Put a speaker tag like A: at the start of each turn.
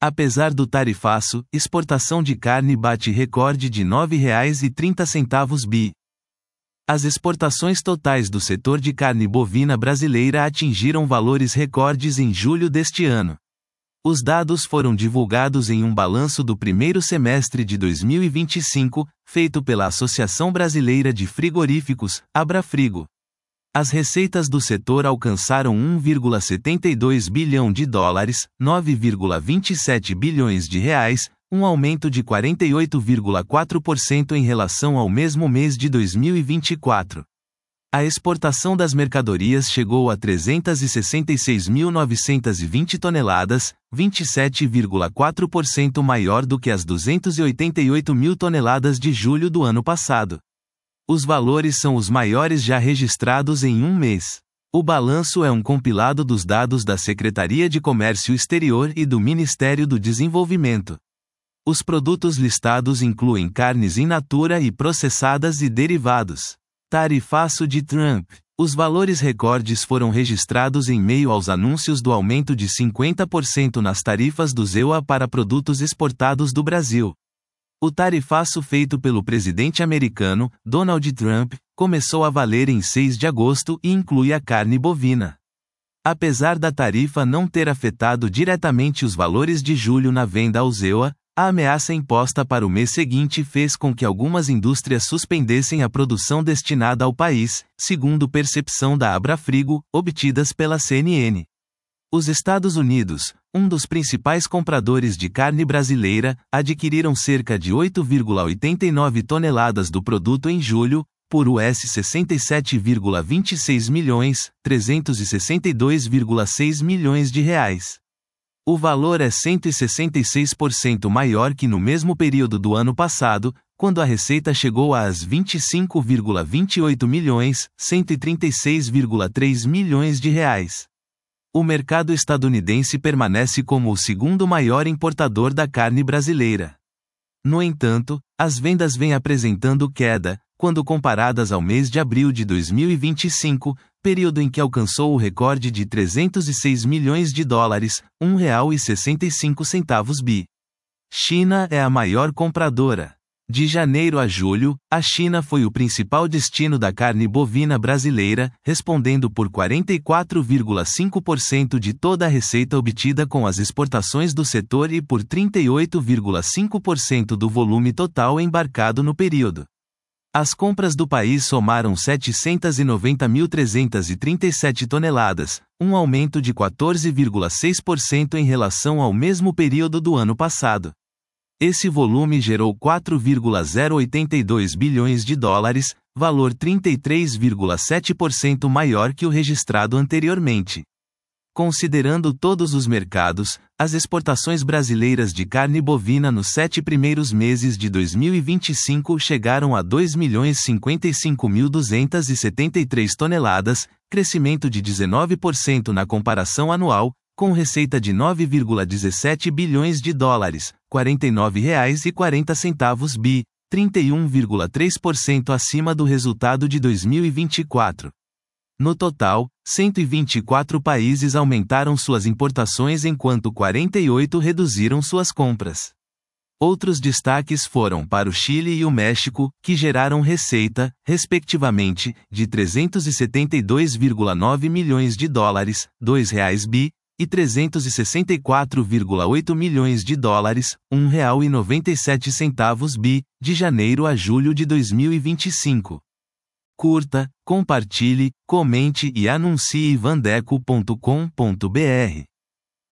A: Apesar do tarifaço, exportação de carne bate recorde de R$ 9,30 bi. As exportações totais do setor de carne bovina brasileira atingiram valores recordes em julho deste ano. Os dados foram divulgados em um balanço do primeiro semestre de 2025, feito pela Associação Brasileira de Frigoríficos, Abrafrigo. As receitas do setor alcançaram 1,72 bilhão de dólares, 9,27 bilhões de reais, um aumento de 48,4% em relação ao mesmo mês de 2024. A exportação das mercadorias chegou a 366.920 toneladas, 27,4% maior do que as 288 mil toneladas de julho do ano passado. Os valores são os maiores já registrados em um mês. O balanço é um compilado dos dados da Secretaria de Comércio Exterior e do Ministério do Desenvolvimento. Os produtos listados incluem carnes in natura e processadas e derivados. Tarifaço de Trump. Os valores recordes foram registrados em meio aos anúncios do aumento de 50% nas tarifas do EUA para produtos exportados do Brasil. O tarifaço feito pelo presidente americano, Donald Trump, começou a valer em 6 de agosto e inclui a carne bovina. Apesar da tarifa não ter afetado diretamente os valores de julho na venda ao EUA, a ameaça imposta para o mês seguinte fez com que algumas indústrias suspendessem a produção destinada ao país, segundo percepção da Abrafrigo, obtidas pela CNN. Os Estados Unidos, um dos principais compradores de carne brasileira, adquiriram cerca de 8,89 toneladas do produto em julho, por US$ 67,26 milhões, 362,6 milhões de reais. O valor é 166% maior que no mesmo período do ano passado, quando a receita chegou a 25,28 milhões, 136,3 milhões de reais. O mercado estadunidense permanece como o segundo maior importador da carne brasileira. No entanto, as vendas vêm apresentando queda, quando comparadas ao mês de abril de 2025, período em que alcançou o recorde de 306 milhões de dólares, R$ 1,65 bi. China é a maior compradora. De janeiro a julho, a China foi o principal destino da carne bovina brasileira, respondendo por 44,5% de toda a receita obtida com as exportações do setor e por 38,5% do volume total embarcado no período. As compras do país somaram 790.337 toneladas, um aumento de 14,6% em relação ao mesmo período do ano passado. Esse volume gerou 4,082 bilhões de dólares, valor 33,7% maior que o registrado anteriormente. Considerando todos os mercados, as exportações brasileiras de carne bovina nos 7 primeiros meses de 2025 chegaram a 2.055.273 toneladas, crescimento de 19% na comparação anual, com receita de 9,17 bilhões de dólares, R$ 49,40 bi, 31,3% acima do resultado de 2024. No total, 124 países aumentaram suas importações enquanto 48 reduziram suas compras. Outros destaques foram para o Chile e o México, que geraram receita, respectivamente, de 372,9 milhões de dólares, R$ 2,00 bi, e 364,8 milhões de dólares, R$ 1,97 bi, de janeiro a julho de 2025. Curta, compartilhe, comente e anuncie vandeco.com.br.